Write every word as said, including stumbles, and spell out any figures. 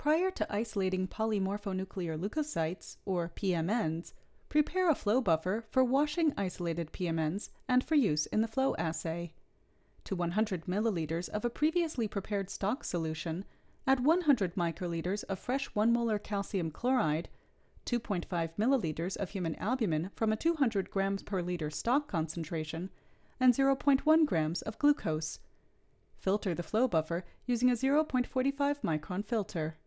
Prior to isolating polymorphonuclear leukocytes, or P M Ns, prepare a flow buffer for washing isolated P M Ns and for use in the flow assay. To one hundred milliliters of a previously prepared stock solution, add one hundred microliters of fresh one molar calcium chloride, two point five milliliters of human albumin from a two hundred grams per liter stock concentration, and zero point one grams of glucose. Filter the flow buffer using a zero point four five micron filter.